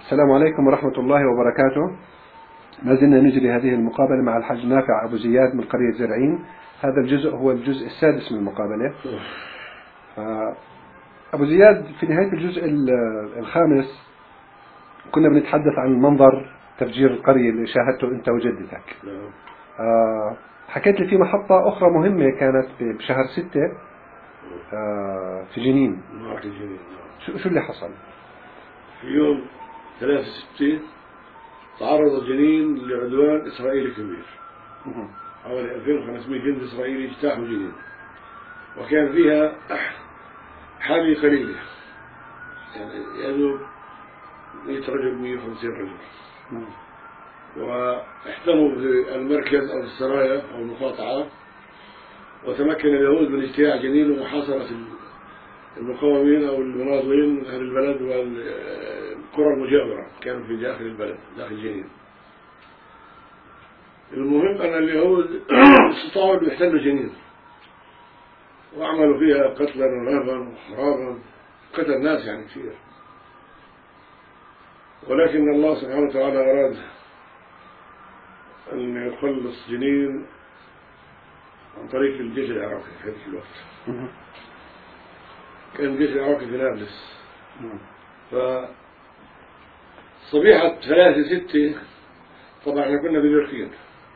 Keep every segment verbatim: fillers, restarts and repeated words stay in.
السلام عليكم ورحمة الله وبركاته. ما زلنا نجري هذه المقابلة مع الحاج نافع أبو زياد من قرية زرعين. هذا الجزء هو الجزء السادس من المقابلة. أبو زياد، في نهاية الجزء الخامس كنا بنتحدث عن منظر تفجير القرية اللي شاهدته أنت وجدتك. آه حكيت لي في محطة أخرى مهمة كانت بشهر ستة آه في جنين. شو شو اللي حصل؟ في يوم ثلاثة ستة تعرض جنين لعدوان إسرائيلي كبير. حوالي ألفين وخمسمائة جندي إسرائيلي اجتاحوا جنين، وكان فيها حامية قليلة، يعني يدوب مئة رجل مئة وخمسين رجل. واحتموا في المركز أو السرايا أو المقاطعة، وتمكن اليهود من اجتياح جنين ومحاصرة المقاومين أو المناضلين من أهل البلد والقرى المجاورة كانوا في داخل البلد داخل جنين. المهم أن اليهود استطاعوا أن يحتلوا جنين وعملوا فيها قتلا ونهبا وخرابا، قتل ناس يعني كثير. ولكن الله سبحانه وتعالى أراد أن يخلص جنين عن طريق الجيش العراقي في هذا الوقت. كان الجيش العراقي في نابلس. فصبيحة ثلاثة ستة طبعا احنا كنا ببركين،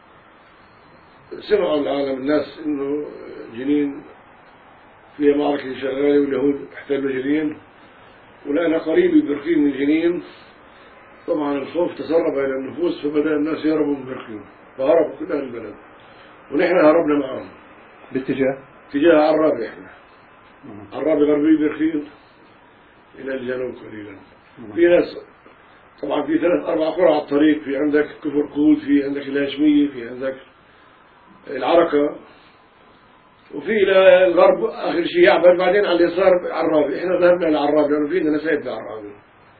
سمعوا العالم الناس انه جنين فيها معركة شغالة واليهود احتلوا جنين، ولأنا قريب بركين من جنين. طبعا الخوف تسرب إلى النفوس، فبدأ الناس يهربوا من بركين، فهربوا كل أهل البلد، ونحن هربنا معهم باتجاه اتجاه عرابي. احنا عرابي غربي بركين إلى الجنوب قليلا. في ناس طبعا في ثلاث أربع قرى على الطريق، في عندك كفر قود، في عندك الهاشمية، في عندك العركة، وفي إلى الغرب آخر شيء يعبد، بعدين على اليسار عرابي. إحنا ذهبنا إلى عرابي لأنه فينا نسايب لعرابي.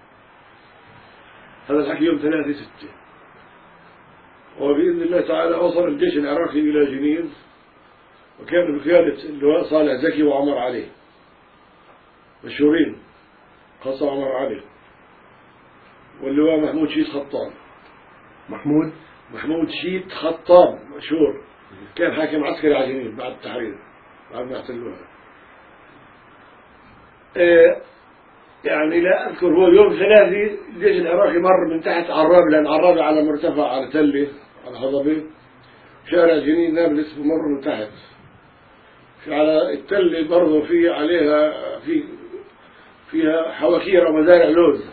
هذا الحكي يوم ثلاثة ستة، وبإذن الله تعالى وصل الجيش العراقي إلى جنين، وكان بقيادة اللواء صالح زكي وعمر علي مشهورين، خاصة عمر علي، واللواء محمود شيت خطاب. محمود محمود شيت خطاب مشهور، كان حاكم عسكري على جنين بعد التحرير، بعد ما احتلوها. إيه يعني لا أذكر، هو يوم ثلاثة الجيش العراقي مر من تحت عرابي، لأن عرابي على مرتفع على تلة على هضبة، شارع جنين نابلس بمر من تحت. في على التلة برضه في عليها في فيها حواكير ومزارع لوز.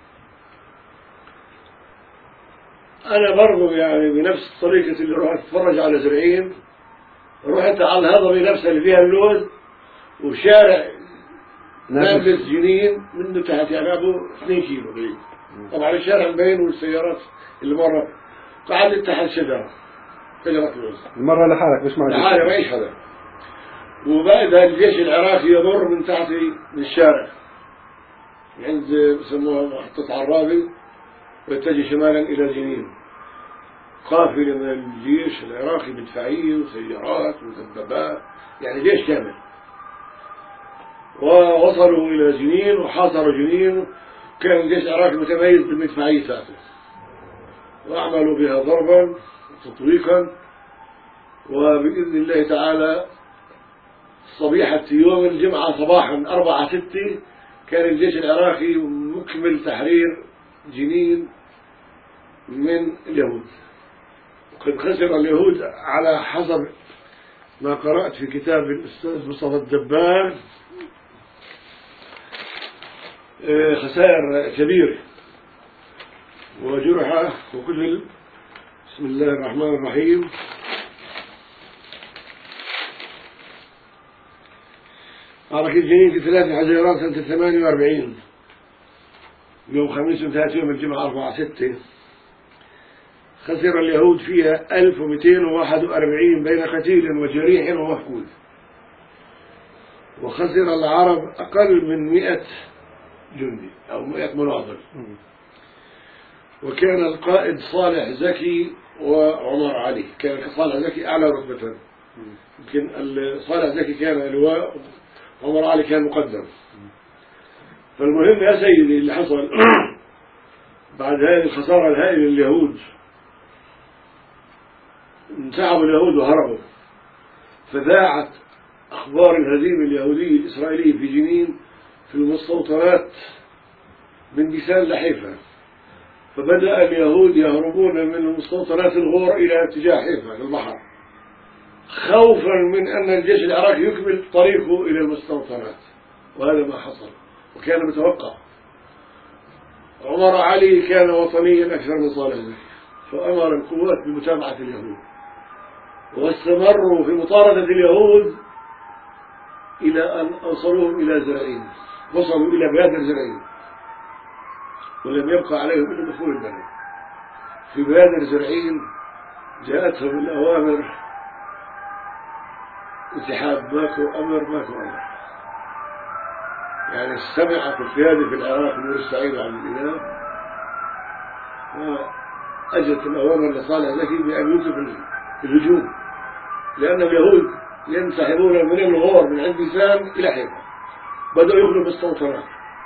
أنا برضه يعني بنفس الطريقة اللي رحت أتفرج على زرعين، رحت على الهضبة نفسها اللي فيها اللوز، وشارع نابلس جنين منه تحت يعني أبو اثنين كيلو بعيد. طبعا الشارع مبين والسيارات اللي مرة قعدت تحت شجرة شجرة لوز. المرة لحالك مش معك؟ لحالي ما يش حدا. وبعدها الجيش العراقي يمر من تحت من الشارع عند بسموها محطة عرابي، ويتجه شمالا إلى جنين. قافلة من الجيش العراقي مدفعية وسيارات ودبابات، يعني جيش كامل. ووصلوا إلى جنين وحاصروا جنين. كان الجيش العراقي متميز بالمدفعية ذاته، وأعملوا بها ضربا وتطويقا. وبإذن الله تعالى صبيحة يوم الجمعة صباحا أربعة ستة كان الجيش العراقي مكمل تحرير جنين من اليهود. وقد خسر اليهود على حسب ما قرأت في كتاب الأستاذ مصطفى الدبار خسائر كبيرة وجرح وكل. بسم الله الرحمن الرحيم. معركة جنين في ثلاث حزيران سنة ثمانية وأربعين، يوم خميس انتهت يوم الجمعة أربعة ستة. خسر اليهود فيها ألف ومئتين وواحد وأربعين بين قتيل وجريح ومفقود، وخسر العرب أقل من مئة جندي أو مئة مناضل. وكان القائد صالح زكي وعمر علي. كان صالح زكي أعلى رتبة، يمكن صالح زكي كان لواء، عمر علي كان مقدم. فالمهم يا سيدي اللي حصل بعد هذه الخسارة الهائلة لليهود انسحبوا اليهود وهربوا، فذاعت أخبار الهزيمة اليهودية الإسرائيلية في جنين في المستوطنات من بيسان لحيفا، فبدأ اليهود يهربون من المستوطنات الغور إلى اتجاه حيفا في البحر، خوفا من أن الجيش العراقي يكمل طريقه إلى المستوطنات، وهذا ما حصل وكان متوقع. عمر علي كان وطنيا أكثر من صالح زكي، فأمر القوات بمتابعة اليهود، واستمروا في مطاردة اليهود إلى أن أوصلوهم إلى زرعين، وصلوا إلى بيادر زرعين، ولم يبقى عليهم إلا دخول البلد. في بيادر زرعين جاءتهم الأوامر انسحاب، ماكو أمر ماكو أمر، يعني سمعت القيادة في العراق نور السعيد عن الإله، وأجت الأوامر لصالح زكي بأن يوقف الهجوم، لأن اليهود ينسحبون من الغور من عند بيسان إلى حيفا، بدأوا يخلوا بالمستوطنات.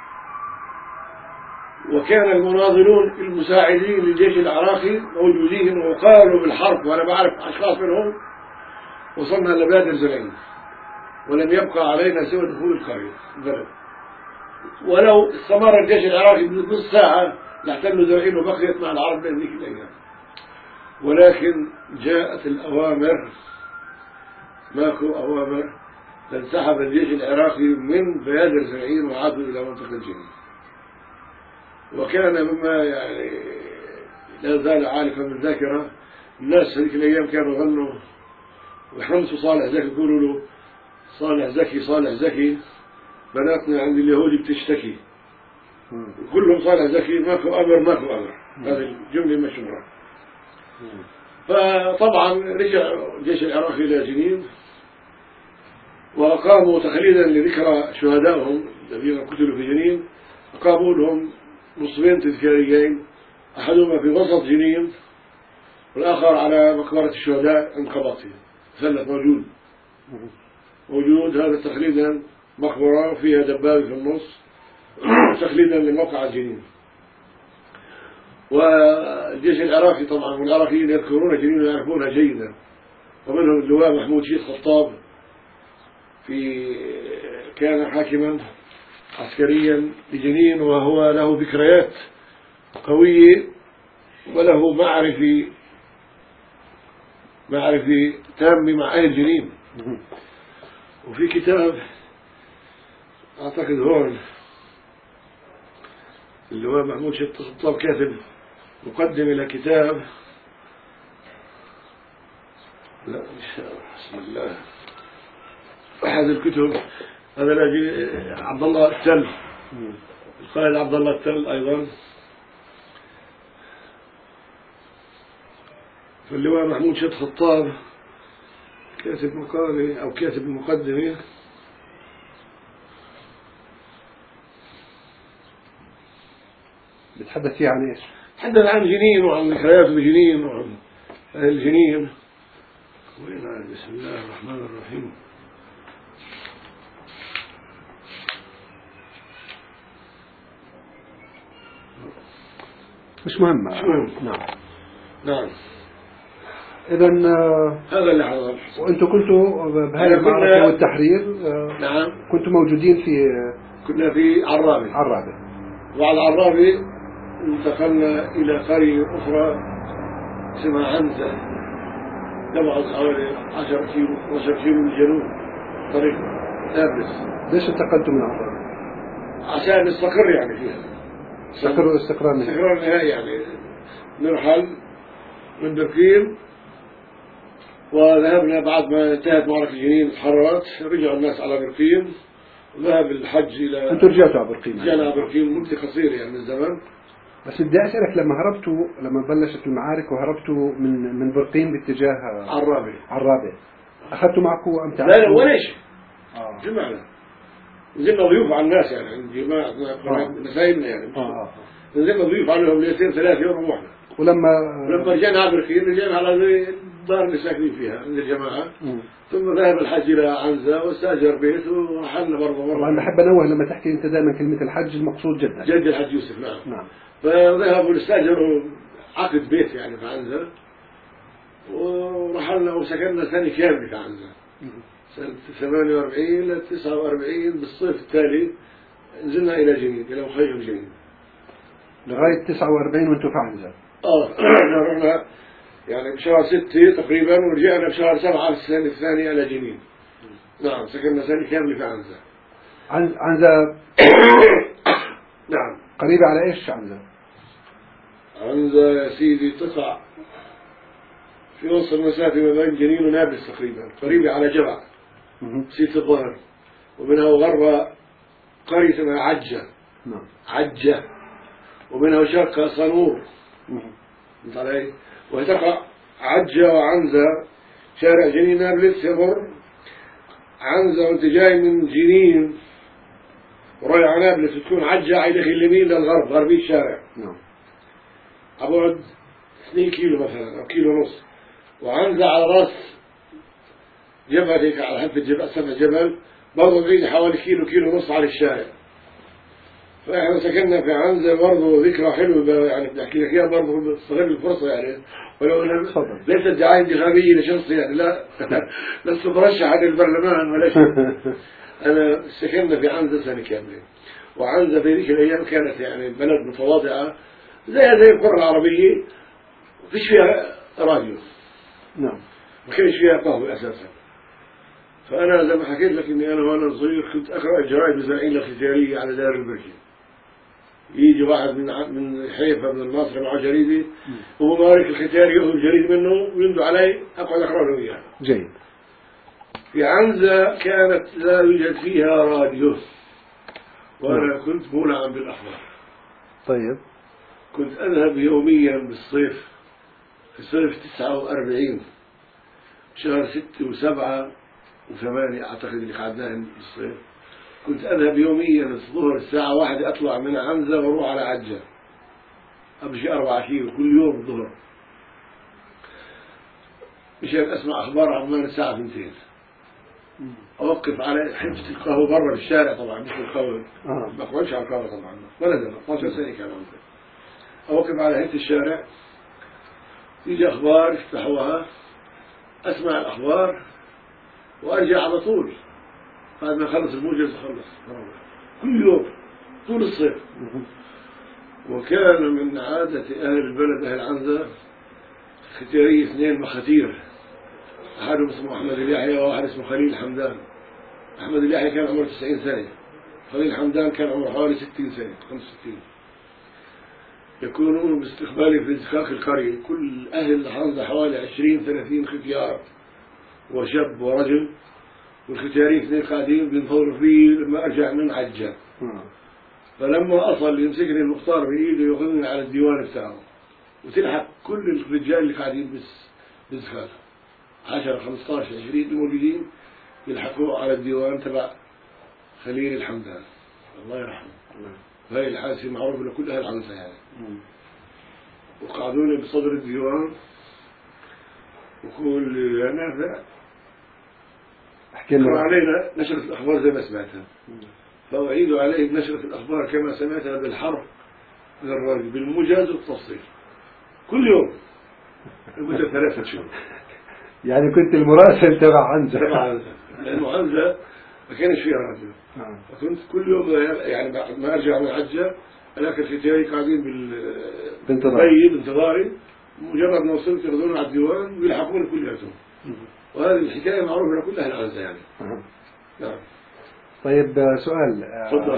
وكان المناضلون المساعدين للجيش العراقي موجودين وقالوا بالحرب، وأنا بعرف أشخاص منهم، وصلنا لبلاد زرعين ولم يبقى علينا سوى دخول القرية البلد، ولو استمر الجيش العراقي نص ساعة لاحتلوا زرعين وبقيت مع العرب لذيك الأيام. ولكن جاءت الأوامر، ماكو أوامر، فانسحب الجيش العراقي من بيادر زرعين وعادوا إلى منطقة جنين. وكان مما يعني لا زال عالقا من الذاكرة، الناس هذيك الأيام كانوا يغنوا ويحمسوا صالح زكي، يقولوا له صالح زكي صالح زكي بناتنا عند اليهود بتشتكي، كلهم صالح زكي ماكو أمر ماكو أمر، هذه الجملة مشهورة. فطبعا رجع الجيش العراقي إلى جنين، وأقاموا تخليدا لذكرى شهدائهم الذين قتلوا في جنين، أقاموا لهم نصبين تذكاريين، أحدهما في وسط جنين والآخر على مقبرة الشهداء عند قباطي، ثلث موجود موجود هذا تخليدا، مقبرة فيها دبابة في النص تخليدا لموقع جنين. والجيش العراقي طبعا والعراقيين يذكرون جنين ويعرفونها جيدا، ومنهم اللواء محمود شيخ خطاب في كان حاكما عسكريا لجنين، وهو له ذكريات قوية وله معرفة معرفة تامة مع أهل جنين. وفي كتاب أعتقد هون اللواء محمود شيخ خطاب كاتب مقدم إلى كتاب، لا بسم الله أحد الكتب، هذا لاجي عبد الله التل، القائد عبد الله التل أيضا. فاللواء محمود شيخ خطاب كاتب مقالة أو كاتب مقدمة بتحدث فيها عن إيش؟ تحدث عن جنين وعن ذكرياته بجنين وعن أهل جنين. وين بسم الله الرحمن الرحيم. مش مهم. مش مهم. نعم نعم. إذا هذا اللي حصل. وأنتم كنتوا بهذه المعركة والتحرير، نعم كنتوا موجودين في كنا في عرابة. عرابة. وعلى عرابة انتقلنا إلى قرية أخرى اسمها عنزة، تبعد حوالي عشرة كيلو اثنا عشر كيلو من الجنوب طريق نابلس. ليش انتقلتوا من عرابة؟ عشان نستقر يعني فيها. استقروا استقرار نهائي. استقرار نهائي يعني نرحل من بركين، وذهبنا بعد ما انتهت معركة جنين تحررت، رجعوا الناس على بركين وذهب الحج إلى. أنتوا رجعتوا على بركين؟ رجعنا على بركين مدة قصيرة يعني من زمان. بس بدي أسألك، لما هربتوا لما بلشت المعارك وهربتوا من من برقين باتجاه عرابة عرابة، أخذتوا معكم أم لا تعرفوا؟ لا ولا شيء. آه. جمعنا نزلنا ضيوف على الناس يعني جماعة نسايبنا يعني. آه. آه. نزلنا ضيوف عليهم ليلتين ثلاث يوم وروحنا. ولما ولما رجعنا على بركين رجعنا على الدار اللي ساكنين فيها عند الجماعة. مم. ثم ذهب الحج إلى عنزة واستأجر بيت ورحلنا برضه مرة. طبعا بحب انوه لما تحكي انت دائما كلمه الحج المقصود جدا. جد الحج يوسف. نعم. نعم. فذهبوا استأجروا عقد بيت يعني في عنزة، ورحلنا وسكننا سنة كاملة في عنزة. سنة ثمانية وأربعين إلى تسعة وأربعين بالصيف التالي نزلنا إلى جنين، إلى مخيم جنين لغايه تسعة وأربعين وانتم في عنزه. اه رحنا يعني بشهر ستة تقريبا، ورجعنا بشهر سبعة في السنة الثانية إلى جنين. نعم سكننا سنة كاملة في عنزة. عن- عنزه نعم. قريبه على ايش عنزه؟ عنزة يا سيدي تقع في وسط المسافة ما بين جنين ونابلس تقريبا، قريبة على جبع مم. سيت الظهر، ومنها وغربها قرية اسمها عجة. نعم. عجة. ومنها وشرقها صنور. مم. فهمت علي؟ وتقع عجة وعنزة، شارع جنين نابلس يمر عنزة وانت جاي من جنين ورايح على نابلس تكون عجة عايدة اليمين للغرب، غربي الشارع. نعم. أبعد اثنين كيلو مثلا أو كيلو ونص. وعنزة على راس جبل هيك، على حافة جبل سفح جبل برضه بعيد حوالي كيلو كيلو ونص على الشارع. فإحنا سكننا في عنزة برضه ذكرى حلوة يعني بحكي لك إياها برضه بستغل الفرصة يعني، ولو أنا ليست دعاية انتخابية لشخصي يعني، لا لست مرشحا للبرلمان ولا شيء. أنا سكننا في عنزة سنة كاملة. وعنزة في ذيك الأيام كانت يعني بلد متواضعة زيها زي القرى العربية، فيش فيها راديو. نعم. ما كانش فيها قهوة أساسا. فأنا زي ما حكيت لك إني أنا وأنا صغير كنت أقرأ الجرائد بزرعين الختيارية على دار البركة. يجي واحد من من حيفا من الناصر معه جريدة وهو مارك الختياري يأخذ جريد منه ويندو علي أقعد أقرأ له إياه. جيد. في عنزة كانت لا يوجد فيها راديو، وأنا كنت مولعا بالأخبار. طيب. كنت أذهب يوميا بالصيف، في صيف تسعة وأربعين شهر ستة وسبعة وثمانية أعتقد اللي قعدناهم بالصيف، كنت أذهب يوميا الظهر الساعة واحدة أطلع من عنزة وأروح على عجة، أمشي أربعة كيلو كل يوم الظهر مشان أسمع أخبار عمان الساعة اثنتين. أوقف على حفظ القهوة برا بالشارع طبعا، مش القهوة آه. ما أقعدش على القهوة طبعا، ولدا اثنتا عشرة سنة كان عمري. أوقف على حفظ الشارع، يجي أخبار يفتحوها، أسمع الأخبار وأرجع على طول بعد ما خلص الموجز خلص كل يوم طول الصيف. وكان من عادة أهل البلد أهل عنزة ختياري اثنين مخاتير، أحدهم اسمه أحمد اليحيى وواحد اسمه خليل حمدان. أحمد اليحيى كان عمره تسعين سنة، خليل حمدان كان عمره حوالي ستين سنة خمسة وستين. يكونون باستقبالي في زقاق القرية، كل أهل عنزة حوالي عشرين ثلاثين ختيار وشاب ورجل، والختيارين اثنين قاعدين بينظروا فيه لما أرجع من عجة. فلما أصل يمسكني المختار بإيده يأخذني على الديوان بتاعه، وتلحق كل الرجال اللي قاعدين بس بالزقاق عشرة خمسة عشر عشرين الموجودين يلحقوا على الديوان تبع خليل الحمدان الله يرحمه. هاي الحادثة معروفة لكل أهل عنزة يعني. وقعدوني بصدر الديوان وقول يا نافع اقرأ علينا نشرة الأخبار زي ما سمعتها، فأعيد عليه بنشرة الأخبار كما سمعتها بالحرف بالرجل بالموجز والتفصيل كل يوم لمدة ثلاثة شهور. يعني كنت المراسل تبع عنزة. تبع عنزة، لأنه عنزة ما كانش فيها راديو. فكنت كل يوم يعني بعد ما أرجع من عجة ألاقي الختياري قاعدين بالبيت بانتظاري، مجرد ما وصلت ياخذوني على الديوان ويلحقوني كلياتهم. وهذه الحكاية معروفة لكل أهل عنزة يعني. نعم. طيب سؤال. تفضل.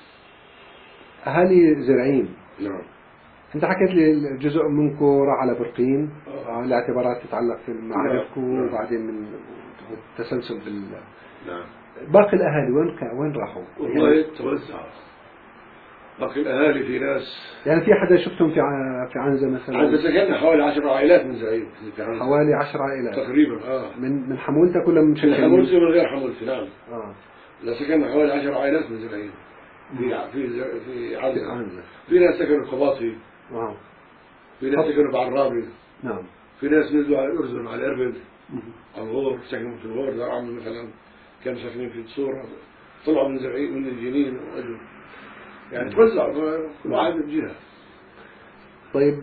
أهالي زرعين. نعم. أنت حكيت لي جزء منكم راح على برقين لاعتبارات تتعلق في معارفكم وبعدين من التسلسل بال. نعم. باقي الأهالي وين وين راحوا؟ والله توزعوا. باقي الأهالي في ناس. يعني في حدا شفتهم في في عنزة مثلا؟ عنزة سكننا حوالي عشر عائلات من زعيم. حوالي عشر عائلات. تقريبا آه. من من حمولتك ولا من شكل؟ من حمولتي ومن غير حمولتي نعم. آه. لا سكننا حوالي عشر عائلات من زعيم. في في في عنزة. في ناس سكنوا قباطي. آه. في ناس سكنوا بعرابي. نعم. في ناس نزلوا على الأردن على إربد على الغور، سكنوا في الغور، دار عمي مثلا كانوا ساكنين في الصورة، طلعوا من زرعين من الجنين وأجوا يعني توزعوا كل واحد بجهة. طيب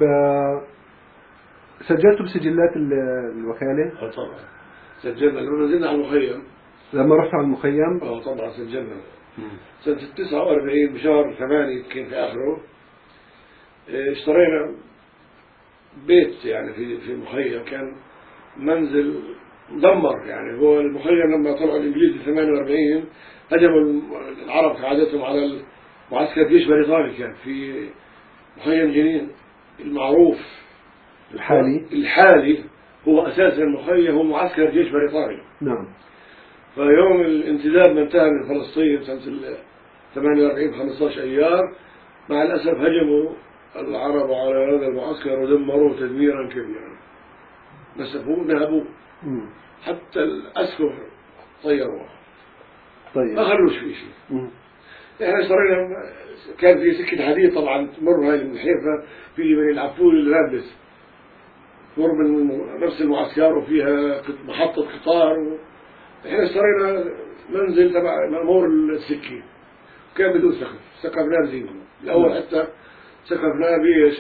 سجلتوا بسجلات الوكالة؟ اه طبعا سجلنا لما نزلنا على المخيم. لما رحت على المخيم؟ اه طبعا سجلنا. سنة تسعة وأربعين بشهر ثمانية كان في آخره اشترينا بيت يعني في في المخيم، كان منزل مدمر. يعني هو المخيم لما طلعوا الإنجليز في ثمانية وأربعين هجموا العرب كعادتهم على معسكر جيش بريطاني كان في مخيم جنين المعروف الحالي. الحالي هو أساسا المخيم هو معسكر جيش بريطاني. نعم. فيوم الانتداب ما انتهى من فلسطين سنة ثمانية وأربعين خمسة عشر أيار مع الأسف هجموا العرب على هذا المعسكر ودمروه تدميرا كبيرا، نسفوه ذهبوه حتى الأسكر طيروه. طيب. ما خلوش فيه شيء. احنا اشترينا كان في سكة حديد طبعا تمر هاي من حيفا في من العفول اللابس تمر من نفس المعسكر وفيها محطة قطار و... احنا اشترينا منزل تبع مأمور السكين كان بدون سقف، سقفناه بزينه الأول حتى سقفناه بإيش؟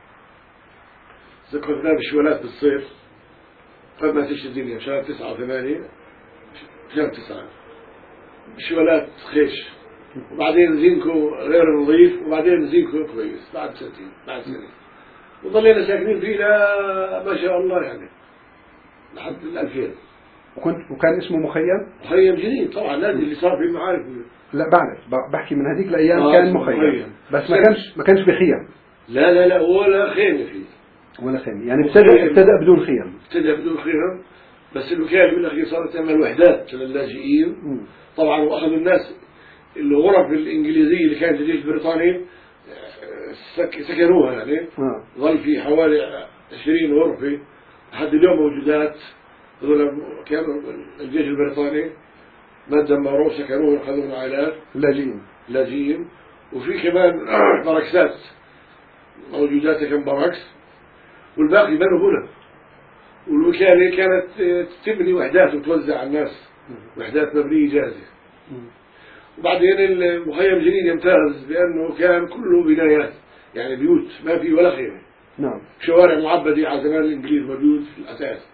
سقفناه بشوالات بالصيف قبل ما تشتي الدنيا شهر تسعة وثمانية شهر تسعة بشوالات خيش، وبعدين زينكو غير نظيف، وبعدين زينكو كويس بعد سنتين بعد سنين، وظلينا ساكنين فيه لا ما شاء الله يعني لحد الألفين. وكنت وكان اسمه مخيم؟ مخيم جنين طبعا نادي اللي صار فيه معارف. لا بعرف بحكي من هذيك الأيام آه كان مخيم. مخيم بس ما كانش ما كانش بخيم. لا لا لا ولا خيمة فيه ولا خيمة يعني ابتدأ ابتدأ بدون خيم. ابتدأ بدون خيم بس الوكالة بالأخير صارت تعمل وحدات للاجئين طبعا، وأخذوا الناس الغرف الإنجليزية اللي كانت الجيش البريطاني سك سكنوها يعني آه. ظل في حوالي عشرين غرفة لحد اليوم موجودات. هذول كانوا الجيش البريطاني ما دمروه سكنوه أخذوا عائلات لاجئين لاجئين. وفي كمان بركسات موجودات كم بركس والباقي بنوا هنا، والوكالة كانت تبني وحدات وتوزع على الناس وحدات مبنية جاهزة. وبعدين المخيم جنين يمتاز بأنه كان كله بنايات يعني بيوت ما في ولا خيمة. نعم. شوارع معبدة على زمان الإنجليز موجود في الأساس،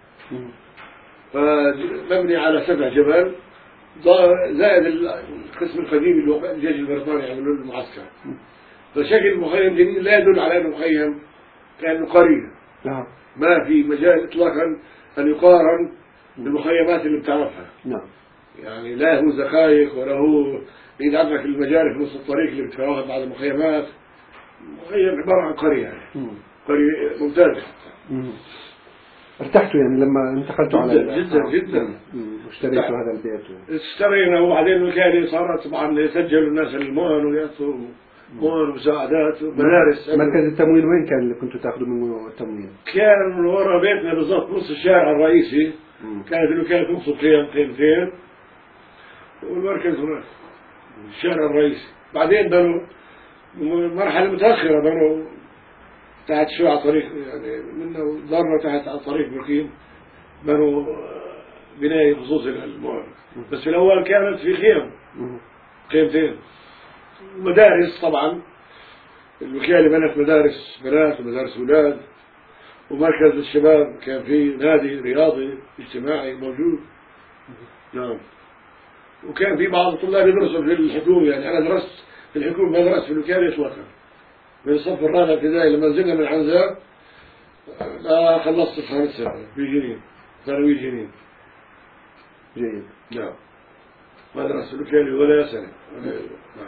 فمبني على سبع جبل زائد القسم القديم اللي هو الجيش البريطاني عملوا له المعسكر. فشكل المخيم جنين لا يدل على أنه مخيم كأنه قرية. نعم. ما في مجال إطلاقا أن يقارن بالمخيمات اللي بتعرفها. نعم. يعني لا هو زخايخ ولا هو بيد عندك المجال في نص الطريق اللي بتراها بعض المخيمات. مخيم عبارة عن قرية يعني قرية ممتازة. ارتحتوا يعني لما انتقلتوا على جدا جدا جدا واشتريتوا هذا البيت؟ اشترينا وبعدين الوكالة صارت طبعا يسجلوا الناس المؤن ويأتوا مؤن ومساعدات ومدارس. مركز التموين وين كان اللي كنتوا تاخذوا منه التموين؟ كان ورا بيتنا بالضبط نص الشارع الرئيسي. مم. كانت الوكالة تنصب خيام قيمتين والمركز هناك الشارع الرئيسي. بعدين بنوا مرحلة متأخرة بنوا تحت شوي على طريق يعني منه ضرنا تحت على طريق بركين بنوا بناية خصوصي للمؤن. بس في الأول كانت في خيام قيمتين. مدارس طبعا الوكالة بنت مدارس بنات ومدارس أولاد، ومركز الشباب كان فيه نادي رياضي اجتماعي موجود. نعم. وكان في بعض الطلاب يدرسوا في الحكومة يعني أنا درست في الحكومة ما درست في الوكالة إطلاقا من الصف الرابع ابتدائي لما نزلنا من عنزة لا خلصت الخامس سنة في جنين ثانوي جنين. جيد. نعم. ما درست في الوكالة ولا سنة. نعم.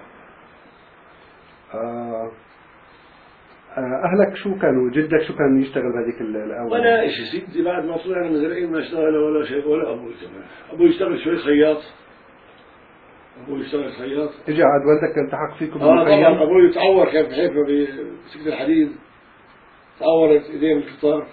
آه. أهلك شو كانوا؟ جدك شو كان يشتغل بهذيك الأول؟ ولا شيء سيدي بعد ما طلعنا من زرعين ما اشتغل ولا شيء ولا أبوي كمان. أبوي يشتغل شوي خياط. أبوي يشتغل خياط. إجا عاد والدك التحق فيكم آه طبعا أبوي تعور كان في حيفا بسكة الحديد تعورت إيدين القطار،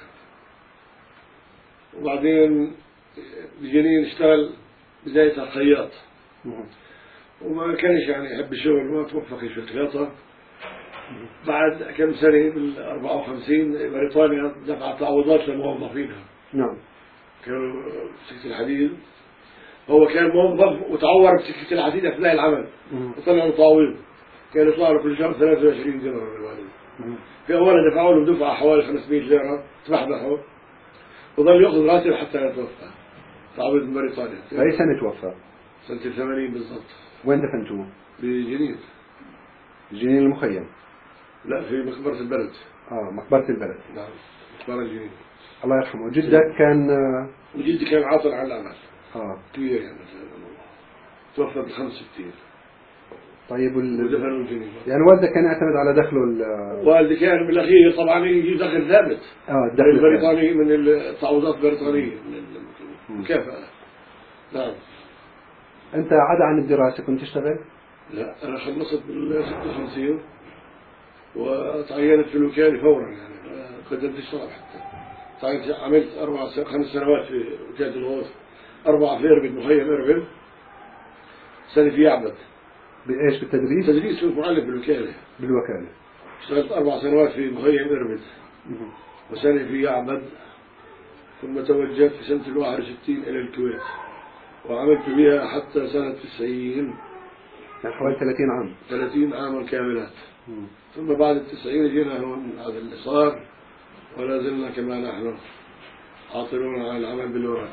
وبعدين بجنين اشتغل بداية خياط وما كانش يعني يحب الشغل ما توفق في الخياطة. بعد كم سنة بال أربعة وخمسين بريطانيا دفعت تعويضات لموظفينها. نعم. كانوا بسكة الحديد، هو كان موظف وتعور بسكة الحديد أثناء العمل وطلع له تعويض، كان يطلع له كل شهر ثلاثة وعشرين دينار الوالد. في أولا دفعوا له دفعة حوالي خمسمائة ليرة تبحبحه، وظل يأخذ راتب حتى يتوفى. تعويض من بريطانيا. بأي سنة توفى؟ سنة الثمانين بالضبط. وين دفنتوه؟ بجنين. جنين المخيم؟ لا، في مقبرة البلد. اه مقبرة البلد. نعم، مقبرة جنين. الله يرحمه. جدك كان وجدي كان عاطل عن العمل. اه كبير يعني توفى بالخمس وستين. طيب وال... ودفنوا الجنين. يعني والدك كان يعتمد على دخله ال... والدي كان بالاخير طبعا يجيب دخل ثابت. اه الدخل البريطاني من التعويضات البريطانية من المكافأة. نعم. انت عدا عن الدراسة كنت تشتغل؟ لا، انا خلصت بال ستة وخمسين وتعينت في الوكالة فورا، يعني قدمت اشتغل حتى. تعينت عملت اربع خمس سنوات في وكالة الغوث، اربعة في اربد مخيم اربد، سنة في يعبد. بايش بالتدريس؟ تدريس كنت معلم بالوكالة. بالوكالة. اشتغلت اربع سنوات في مخيم اربد وسنة في يعبد، ثم توجهت في سنة الواحد وستين إلى الكويت وعملت بها حتى سنة تسعين، يعني حوالي ثلاثين عام. ثلاثين عاما كاملات. مم. ثم بعد التسعين جينا هون هذا اللي صار، ولا زلنا كما نحن عاطلون على العمل بالوراء.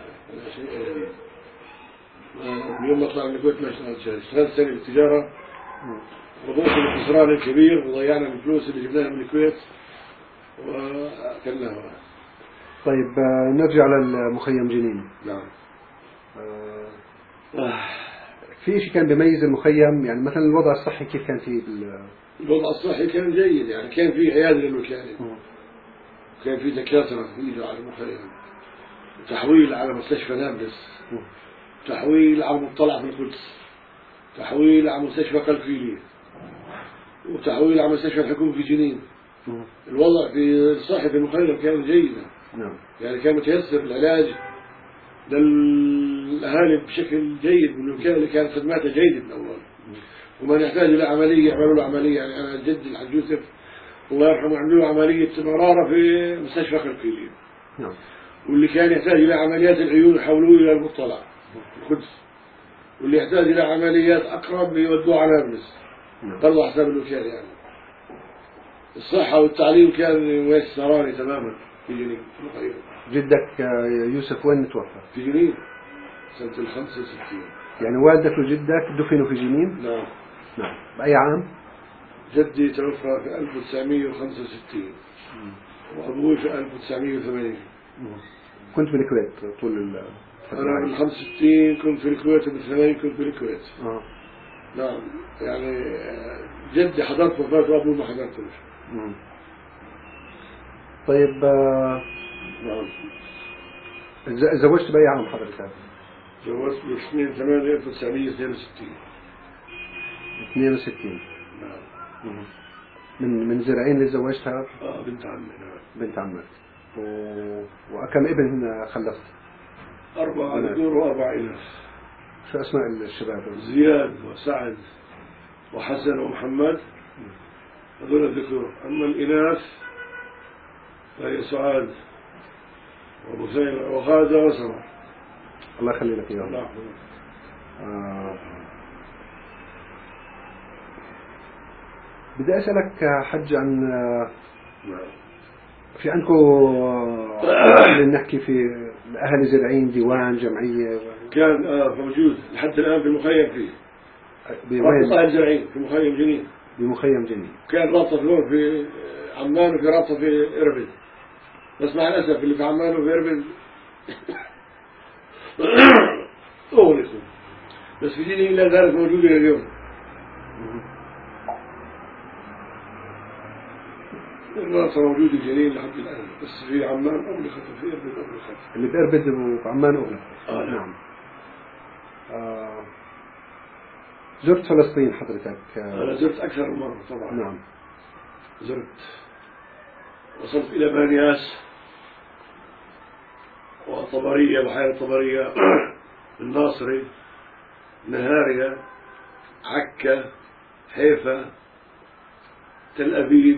اليوم ما طلع من الكويت ما اشتغلت شيء، اشتغلت سنة بالتجارة وضوء الخسران الكبير وضيعنا من الفلوس اللي جبناها من الكويت وأكلناها. طيب نرجع للمخيم جنين. نعم. آه. في شيء كان بيميز المخيم، يعني مثلا الوضع الصحي كيف كان فيه؟ الوضع الصحي كان جيد، يعني كان في عيادة للوكالة، كان في دكاترة يجوا على المخيم، تحويل على مستشفى نابلس، تحويل على مطلع في القدس، تحويل على مستشفى قلقيلية، وتحويل على مستشفى الحكومة في جنين. الوضع في الصحي في المخيم كان جيدا. نعم. يعني كان متيسر العلاج للأهالي بشكل جيد، والوكالة كانت خدماتها جيدة من أول، وما نحتاج إلى عملية يعملوا له عملية. يعني أنا جدي الحاج يوسف الله يرحمه عملوا له عملية مرارة في مستشفى قلقيلية. نعم. واللي كان يحتاج إلى عمليات العيون يحولوه إلى المطلع القدس، واللي يحتاج إلى عمليات أقرب يودوه على نابلس. نعم. برضه حسب الوكالة. يعني الصحة والتعليم كان ميسراني تماما في جنين. جدك يوسف وين توفى؟ في جنين سنة الخمسة وستين. يعني والدك وجدك دفنوا في جنين؟ نعم. نعم. بأي عام؟ جدي توفى في ألف وتسعمائة وخمسة وستين وأبوي في ألف وتسعمائة وثمانين. كنت بالكويت طول ال أنا بال خمسة وستين كنت في الكويت وبال ثمانين كنت في الكويت. آه. نعم. يعني جدي حضرت وفاته وأبوي ما حضرتوش. طيب آه نعم. زوجت بأي عام حضرتك؟ زوجت ب اثنين ثمانية ألف وتسعمائة واثنين وستين. اثنين وستين. نعم. من من زرعين اللي زوجتها؟ اه بنت عمي. نعم. بنت عمك. و... وكم ابن خلصت؟ أربعة ذكور وأربع إناث. شو أسماء الشباب؟ زياد وسعد وحسن ومحمد، هذول الذكور. أما الإناث فهي سعاد وبثينة وخالدة وسمر. الله يخلي لك إياهم. نعم. آه. بدي أسألك حج عن في عندكم نحكي في أهل زرعين ديوان جمعية كان آه موجود لحد الآن في المخيم فيه. بوين؟ أهل زرعين في مخيم جنين. بمخيم جنين. كان رابطة في في عمان وفي رابطة في إربد، بس مع الأسف اللي في عمان وفي إربد أغلقوا، بس في جنين لا زالت موجودة اليوم. الرابطة موجودة جنين لحد الآن، بس في عمان أغلقت وفي إربد أغلقت. اللي في إربد وعمان أغلقت. آه نعم. آه. زرت فلسطين حضرتك؟ أنا زرت أكثر من مرة طبعا. نعم. زرت، وصلت إلى بانياس وطبرية بحيرة طبرية الناصري نهارية عكا حيفا تل أبيب،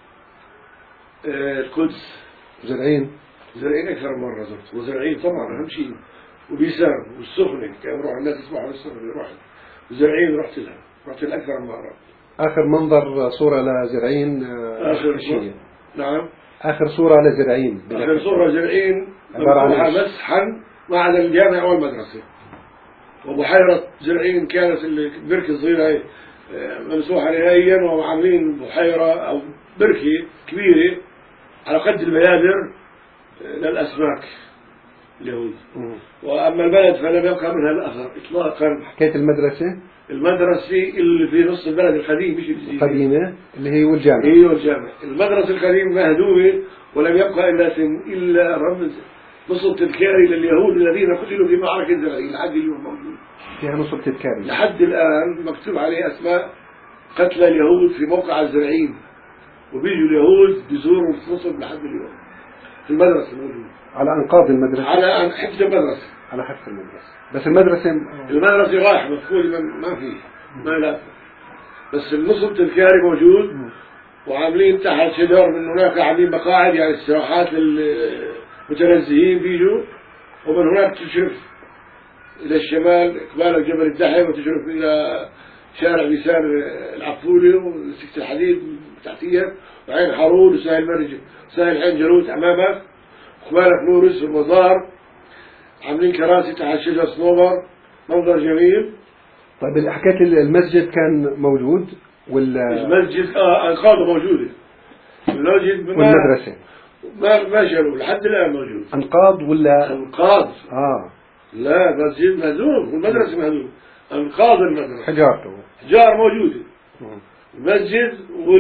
آه، القدس، زرعين. زرعين أكثر من مرة زرت، وزرعين طبعا أهم شيء، وبيسان والسخنة كانوا يروح الناس يسمعوا السخنة رحت، وزرعين رحت لها، رحت لها أكثر من مرة. آخر منظر صورة لزرعين آخر صورة. نعم. آخر صورة لزرعين. آخر صورة زرعين عبارة عن مسحا ما عدا الجامع والمدرسة. وبحيرة زرعين كانت البركة الصغيرة هي ممسوحة نهائيا، وعاملين بحيرة أو بركة كبيرة على قد البيادر للأسماك اليهود. وأما البلد فلم يبقى منها الأثر إطلاقا. حكاية المدرسة المدرسة اللي في نص البلد القديم مش الجديد القديمة اللي هي والجامع. هي والجامع. المدرسة القديمة مهدومة ولم يبقى إلا سن إلا رمز نصب تذكاري لليهود الذين قتلوا في معركة زرعين لحد اليوم موجود. فيها نصب تذكاري لحد الآن مكتوب عليه أسماء قتلى اليهود في موقع الزرعين، وبيجوا اليهود بيزوروا النصب لحد اليوم في المدرسة موجود. على أنقاض المدرسة. على حفظ المدرسة. على حفظ المدرسة. بس المدرسة المدرسة رايح مفقود ما فيه ما لا، بس النصب تذكاري موجود. م. وعاملين تحت شجر من هناك عاملين مقاعد يعني استراحات للمتنزهين بيجوا، ومن هناك تشرف إلى الشمال قبالة جبل الدحم، وتشرف إلى شارع لسان العفولي وسكة الحديد تحتيها، وعين حارون وساحل مرج ساحل عين جالوت أمامك، قبالة نورس والمزار. عاملين كراسي تحت شجر صنوبر، منظر جميل. طيب حكاية المسجد كان موجود ولا المسجد اه انقاضه موجوده. المسجد والمدرسة ما ما شالوا لحد الان موجود. انقاض ولا انقاض؟ اه لا مسجد مهدوم والمدرسة مهدوم. انقاض المدرسة حجارته حجار موجودة. المسجد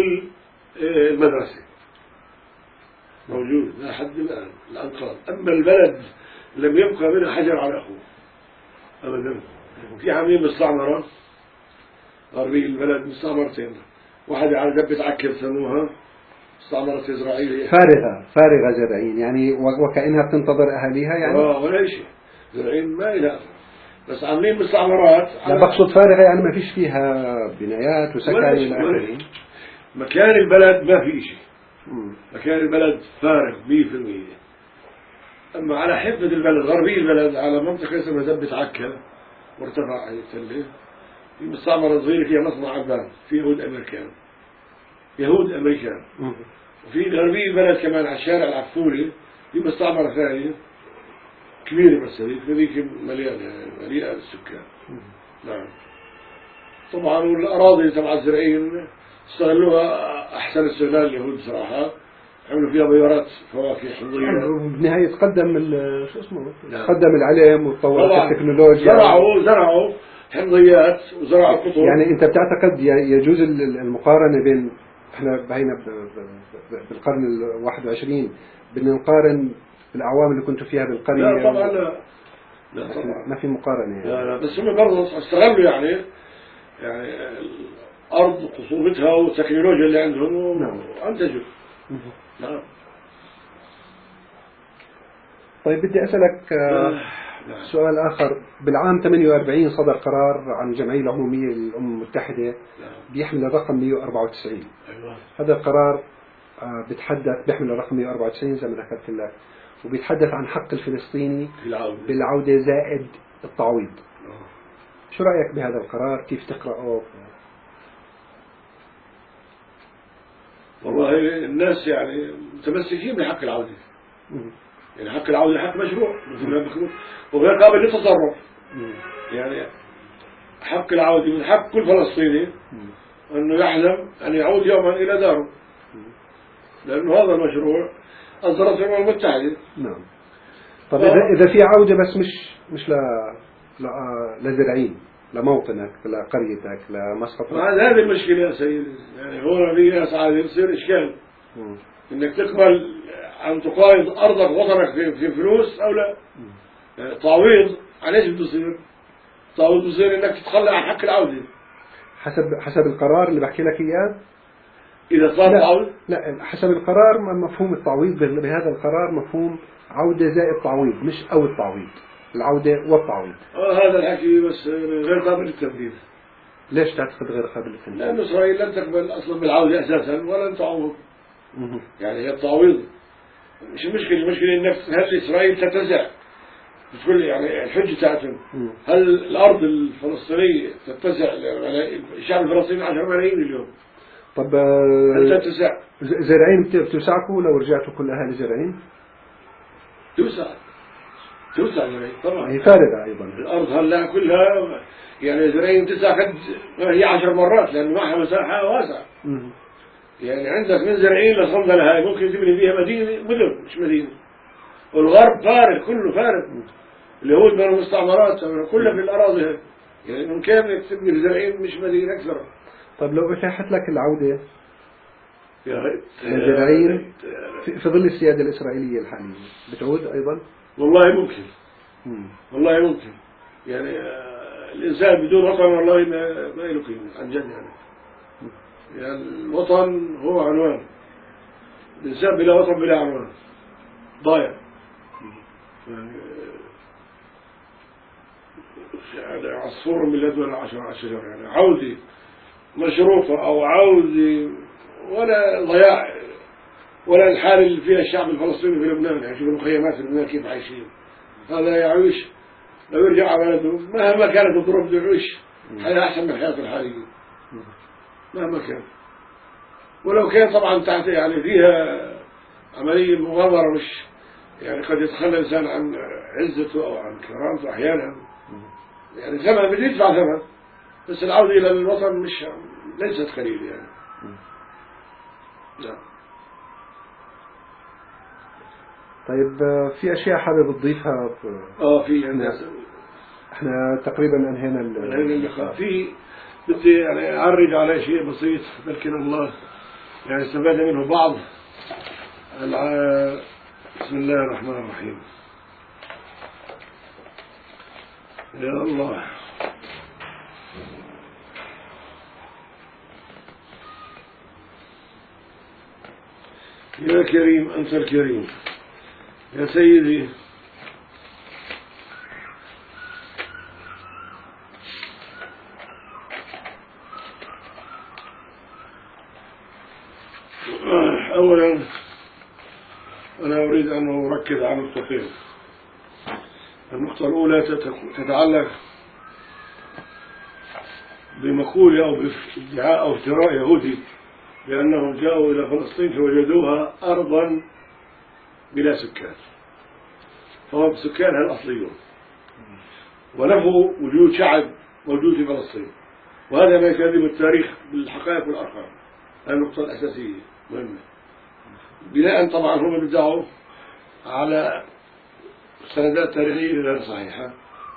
والمدرسة موجود لحد الان الانقاض. اما البلد لم يبقى منها حجر على اخوه ابدا. في عاملين مستعمرة غربي البلد مستعمرتين، واحدة على دبة عكا سموها مستعمرة إسرائيلية فارغة فارغة زرعين يعني وكأنها بتنتظر أهاليها يعني. اه ولا شيء زرعين ما إلى بس عاملين مستعمرات. لا بقصد فارغة يعني ما فيش فيها بنايات وسكن إلى آخره. مكان البلد ما في شيء. مكان البلد فارغ مية في المية. أما على حفة البلد غربي البلد على منطقة اسمها دبة عكا مرتفع على التلة، في مستعمرة صغيرة فيها مصنع عبان في يهود أمريكان يهود أمريكان. وفي غربي البلد كمان على الشارع العفولي في مستعمرة ثانية كبيرة بس هذيك هذيك مليانة مليئة بالسكان. نعم. طبعا والأراضي تبع الزرعين استغلوها أحسن استغلال اليهود صراحة، عملوا فيها بيارات فواكه حمضية. وبالنهاية تقدم شو اسمه تقدم العلم وتطورت التكنولوجيا. زرعوا زرعوا حمضيات وزرعوا قطر. يعني أنت بتعتقد يجوز المقارنة بين احنا بهينا بالقرن الواحد وعشرين بدنا نقارن بالأعوام اللي كنتوا فيها بالقرية؟ لا طبعا لا لا طبعا ما في مقارنة يعني. لا لا بس هم برضه استغلوا يعني يعني الأرض وخصوبتها والتكنولوجيا اللي عندهم وأنتجوا. نعم. طيب بدي أسألك سؤال آخر. بالعام ثمانية وأربعين صدر قرار عن الجمعية العمومية للأمم المتحدة بيحمل الرقم مئة وأربعة وتسعين. أيوة. هذا القرار بيتحدث بيحمل الرقم مئة وأربعة وتسعين زي ما ذكرت لك، وبيتحدث عن حق الفلسطيني بالعودة زائد التعويض. شو رأيك بهذا القرار؟ كيف تقرأه؟ والله الناس يعني متمسكين بحق العودة. يعني حق العودة حق مشروع مثل ما بيقولوا وغير قابل للتصرف. يعني حق العودة من حق كل فلسطيني أنه يحلم أن يعود يوما إلى داره، لأنه هذا المشروع أصدرته الأمم المتحدة. نعم. طب إذا إذا في عودة بس مش مش ل لزرعين لموطنك لقريتك لمسقط. هذه المشكلة يا سيدي. يعني هو في ناس عادي يصير إشكال م. إنك تقبل أن تقايض أرضك وطنك في, في فلوس أو لا. يعني تعويض عن إيش بتصير؟ تعويض بتصير إنك تتخلى عن حق العودة حسب حسب القرار اللي بحكي لك إياه. إذا صار تعويض لا حسب القرار مفهوم التعويض بهذا القرار مفهوم عودة زائد تعويض مش أو التعويض، العودة والتعويض. آه هذا الحكي بس غير قابل للتنفيذ. ليش تعتقد غير قابل للتنفيذ؟ لأن إسرائيل لن تقبل أصلا بالعودة أساسا ولن تعوض. يعني هي التعويض مش مشكلة، المشكلة إنك هل إسرائيل تتسع بكل يعني الحجة تاعتهم. هل الأرض الفلسطينية تتسع الشعب الفلسطيني عشرة ملايين اليوم؟ طب هل تتسع؟ زرعين بتوسعكم لو رجعتوا كل أهالي زرعين؟ توسع توسع زرعين طبعا. هي فارغة أيضا الأرض هلا كلها يعني زرعين تسع قد هي عشر مرات لأن معها مساحة واسعة. يعني عندك من زرعين لصندل هاي ممكن تبني فيها مدينة مدن مش مدينة. والغرب فارغ كله فارغ. اليهود بنوا مستعمرات كلها في الأراضي هاي. يعني من كامل تبني زرعين مش مدينة أكثر. طب لو أتاحت لك العودة يا ريت زرعين في ظل السيادة الإسرائيلية الحالية بتعود أيضا؟ والله ممكن. مم. والله ممكن. يعني الإنسان بدون وطن والله ما ما له قيمة عن جد يعني. يعني الوطن هو عنوان. الإنسان بلا وطن بلا عنوان ضايع. يعني عصفور من لا ولا عشرة على الشجر يعني عودة مشروطة أو عودة ولا ضياع ولا الحال اللي فيها الشعب الفلسطيني في لبنان. يعني شوف المخيمات في لبنان كيف عايشين. هذا يعيش لو يرجع على بلده مهما كانت الظروف بده يعيش حياة أحسن من حياته الحالية مهما كان. ولو كان طبعا تحت يعني فيها عملية مغامرة مش يعني قد يتخلى الإنسان عن عزته أو عن كرامته أحيانا. يعني ثمن بده يدفع ثمن بس العودة إلى الوطن مش ليست قليلة يعني. نعم. طيب في أشياء حابب تضيفها؟ آه في احنا, احنا تقريبا أنهينا اللقاء. في بدي يعني أعرج على شيء بسيط لكن الله يعني استفاد منه بعض. بسم الله الرحمن الرحيم. يا الله يا كريم أنت الكريم يا سيدي أولا أنا أريد أن أركز على نقطتين. النقطة الأولى تتعلق بمقولة أو بادعاء أو افتراء يهودي بأنهم جاءوا إلى فلسطين فوجدوها أرضا بلا سكان فهم سكانها الأصليون ونفوا وجود شعب موجود في فلسطين. وهذا ما يكذب التاريخ بالحقائق والأرقام. هذه النقطة الأساسية مهمة. بناء طبعا هم بدعوا على سندات تاريخية غير صحيحة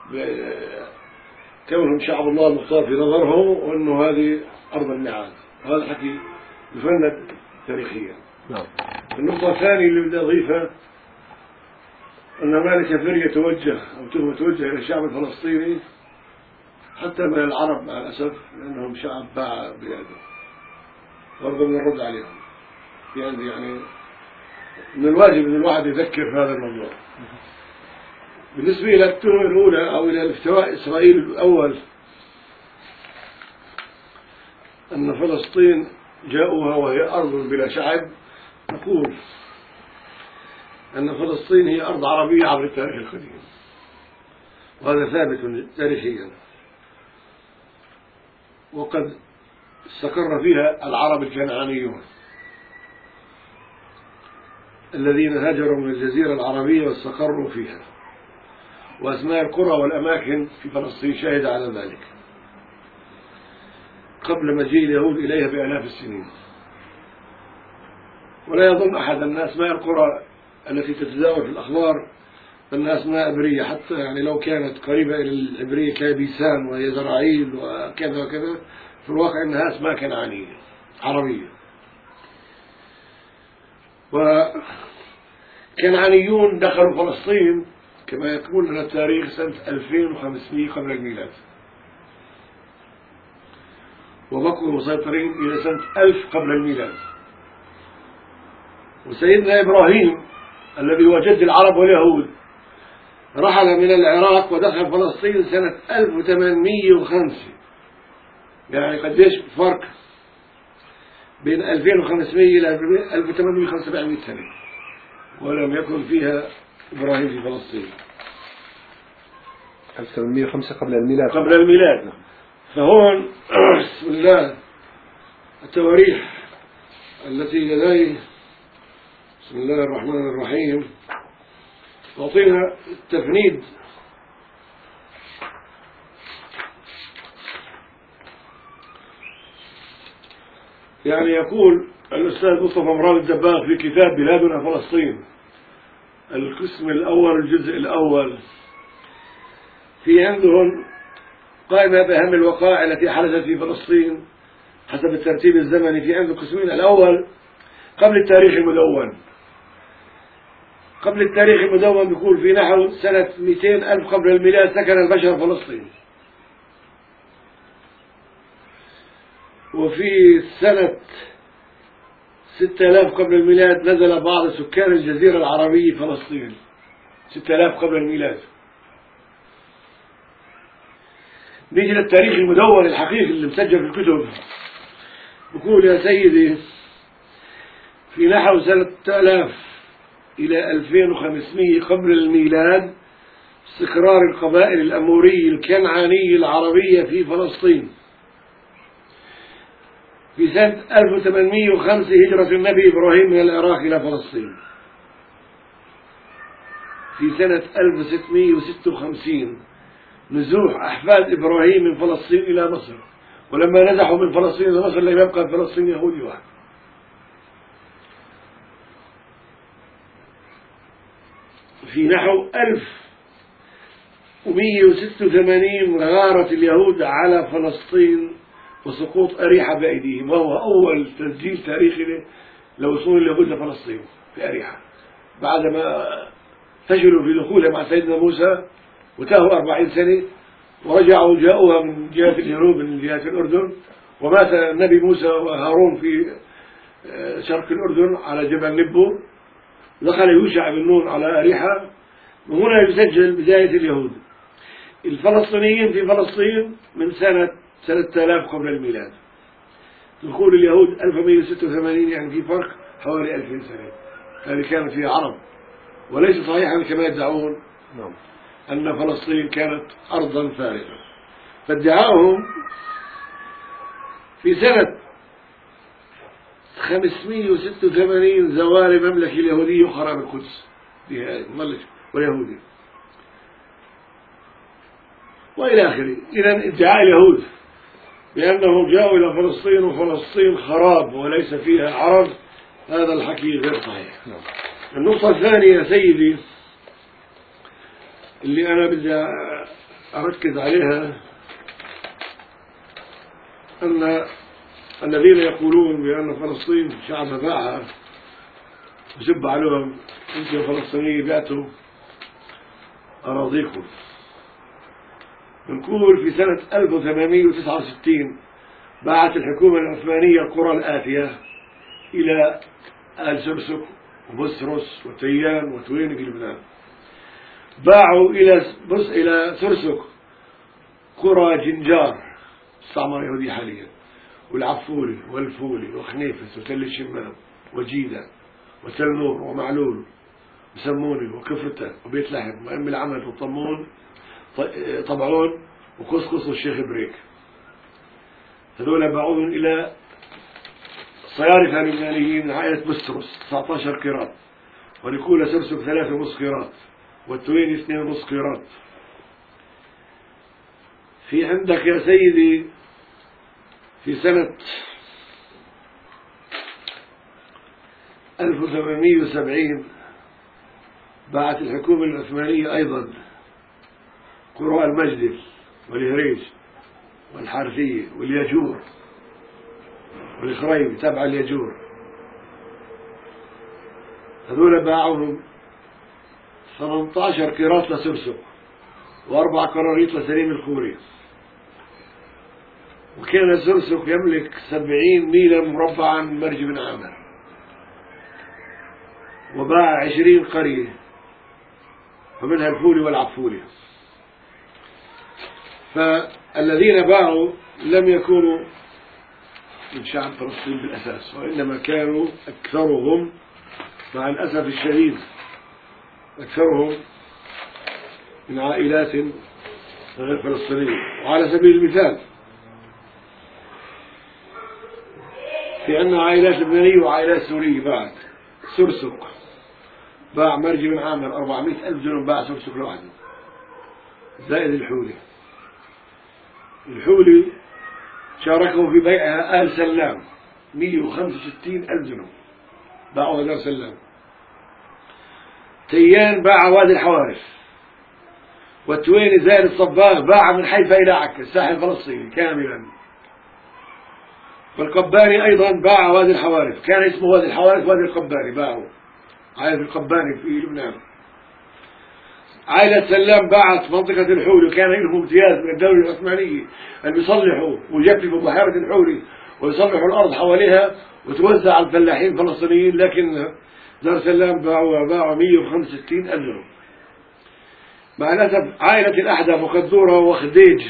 كونهم شعب الله المختار في نظرهم وأنه هذه أرض الميعاد. وهذا الحكي يفند تاريخيا. نعم. النقطة الثانية اللي بدي أضيفها أن مالك فر يتوجه أو تهمة توجه إلى الشعب الفلسطيني حتى من العرب مع الأسف لأنهم شعب باع بلاده. برضو من الرد عليهم. يعني يعني من الواجب أن الواحد يذكر في هذا الموضوع. بالنسبة إلى التهمة الأولى أو إلى الافتواء إسرائيل الأول أن فلسطين جاءوها وهي أرض بلا شعب نقول أن فلسطين هي أرض عربية عبر التاريخ القديم وهذا ثابت تاريخيا. وقد استقر فيها العرب الكنعانيون الذين هاجروا من الجزيرة العربية واستقروا فيها. وأسماء القرى والأماكن في فلسطين شاهدة على ذلك قبل مجيء اليهود إليها بآلاف السنين. ولا يظن أحد أن أسماء القرى التي تتداول في الأخبار أن أسماء عبرية حتى يعني لو كانت قريبة إلى العبرية كابيسان وهي زراعيل وكذا وكذا في الواقع أنها أسماء كنعانية عربية. وكنعانيون دخلوا فلسطين كما يقول لنا التاريخ سنة ألفين وخمسمائة قبل الميلاد وبقوا مسيطرين إلى سنة ألف قبل الميلاد. وسيدنا إبراهيم الذي هو جد العرب واليهود رحل من العراق ودخل فلسطين سنة ألف وثمانمائة وخمسة يعني قديش فرق بين ألفين وخمسمائة إلى ألف وثمانمائة وخمسة وسبعين سنة ولم يكن فيها إبراهيم في فلسطين. ألف وثمانمائة وخمسة قبل الميلاد. قبل الميلاد. فهون بسم الله التواريخ التي لدي. بسم الله الرحمن الرحيم. تعطينا التفنيد يعني يقول الأستاذ مصطفى مراد الدباغ في كتاب بلادنا فلسطين القسم الأول الجزء الأول في عندهم قائمة بأهم الوقائع التي حدثت في فلسطين حسب الترتيب الزمني. في عنده قسمين. الأول قبل التاريخ المدون. قبل التاريخ المدون بيقول في نحو سنة مئتين ألف قبل الميلاد سكن البشر فلسطين. وفي سنة ستة آلاف قبل الميلاد نزل بعض سكان الجزيرة العربية فلسطين. ستة آلاف قبل الميلاد. نيجي للتاريخ المدون الحقيقي اللي مسجل في الكتب. بقول يا سيدي في نحو سنة آلاف إلى ألفين وخمسمائة قبل الميلاد استقرار القبائل الأموري الكنعاني العربية في فلسطين. في سنة ألف وثمانمائة وخمسة هجرة النبي إبراهيم من العراق إلى فلسطين. في سنة ألف وستمائة وستة وخمسين نزوح أحفاد إبراهيم من فلسطين إلى مصر. ولما نزحوا من فلسطين إلى مصر لم يبقى فلسطين يهودي واحد. في نحو ألف ومئة وستة وثمانين غارت اليهود على فلسطين وسقوط أريحة بأيديهم وهو أول تسجيل تاريخي لوصول اليهود لفلسطين في أريحة بعدما فشلوا في دخولها مع سيدنا موسى وتاهوا أربعين سنة ورجعوا جاءوها من جهة الهروب من جهة الأردن. ومات النبي موسى وهارون في شرق الأردن على جبل نبو. دخل يوشع بن نون على أريحة. وهنا يسجل بداية اليهود الفلسطينيين في فلسطين من سنة ثلاثة آلاف قبل الميلاد. دخول اليهود ألف ومئة وستة وثمانين يعني في فرق حوالي ألفين سنة. هذه كانت فيها عرب. وليس صحيحا كما يدعون أن فلسطين كانت أرضا فارغة. فادعاهم في سنة خمسمائة وستة وثمانين زوال المملكة اليهودية وخراب القدس واليهودي وإلى آخره. إذن ادعاء اليهود بأنهم جاءوا إلى فلسطين وفلسطين خراب وليس فيها عرب هذا الحكي غير صحيح. النقطة الثانية يا سيدي اللي أنا بدي أركز عليها أن الذين يقولون بأن فلسطين شعب باعها وسب عليهم أنتم يا فلسطينيين بعتوا أراضيكم. نقول في سنة ألف وثمانمائة وتسعة وستين باعت الحكومة العثمانية القرى الآتية إلى آل سرسك وبسرس وتيان وتوينك لبنان. باعوا إلى بص إلى سرسك قرى جنجار استعمار يهودي حاليا والعفولي والفولي وخنيفس وتل الشمام وجيدة وتل نور ومعلول وسموني وكفرتة وبيت لحم وأم العمل وطمون طبعون وقصقص والشيخ بريك. هذول باعوهم إلى صيارفة لبنانيين من عائلة بسترس تسعة عشر قيراط ونقول سرسك ثلاثة ونص قيراط والتوين اثنين ونص قيراط. في عندك يا سيدي في سنة ألف وثمانمائة وسبعين باعت الحكومة العثمانية أيضا قرى المجدل والهريج والحارثية والياجور والخريب تبع الياجور. هذول باعوهم ثمانية عشر قيراط لسرسك وأربع قراريط لسليم الخوري. وكان سرسك يملك سبعين ميلا مربعا من مرج بن عامر وباع عشرين قرية ومنها الفولي والعفولي. فالذين باعوا لم يكونوا من شعب فلسطين بالأساس، وإنما كانوا أكثرهم مع الأسف الشديد أكثرهم من عائلات غير فلسطينية. وعلى سبيل المثال في أن عائلات لبنانية وعائلات سورية بعد. سرسك باع مرجي بن عامر أربعمائة ألف دينار، باع سرسك لوحده زائد الحولي. الحولي شاركوا في بيعها آل سلام مئة وخمسة وستين ألف دينار، باعوا دار سلام. تيان باع وادي الحوارث، والتويني زائد الصباغ باع من حيفا إلى عكا الساحل الفلسطيني كاملا. والقباني أيضا باع وادي الحوارث، كان اسمه وادي الحوارث وادي القباني، باعوا عائلة القباني في لبنان. عائلة سلام باعت منطقة الحولي، وكان لهم امتياز من الدولة العثمانية أن يصلحوا ويجففوا بحيرة الحولي ويصلحوا الأرض حواليها وتوزع على الفلاحين الفلسطينيين، لكن دار سلام باعوا باعوا مئة وخمسة وستين ألف دينار. مع الأسف عائلة الأحدث وقدورة وخديج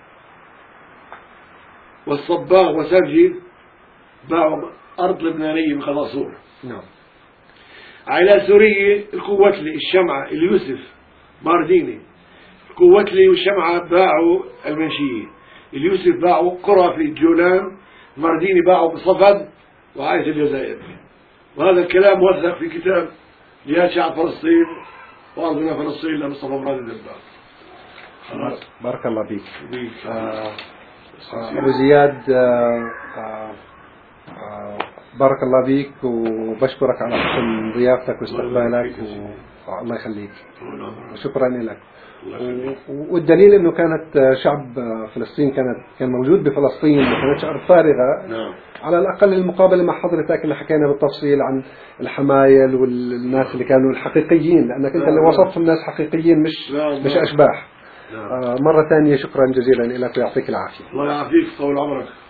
والصباغ وسرجي باعوا أرض لبنانية من خلاصور. نعم. عائلات سورية الكوتلي، الشمعة، اليوسف، بارديني. الكوتلي والشمعة باعوا المنشية، اليوسف باعوا قرى في الجولان، بارديني باعوا بصفد، وعائلة الجزائر. وهذا الكلام موثق في كتاب جهاد شعب فلسطين وأرضنا فلسطين لمصطفى مراد الدباغ. بارك الله بيك. بيك. آه أبو زياد، آه آه آه بارك الله بيك، وبشكرك على حسن ضيافتك واستقبالك، والله يخليك، وشكرا لك. والدليل انه كانت شعب فلسطين كانت كان موجود بفلسطين، ما كانتش ارض فارغه. نعم. على الاقل المقابله مع حضرتك اللي حكينا بالتفصيل عن الحمايل والناس اللي كانوا الحقيقيين، لانك انت اللي وصفتهم ناس حقيقيين مش نعم. مش اشباح. نعم. آه مرة ثانية شكرا جزيلا لك ويعطيك العافية. الله يعافيك، طول عمرك.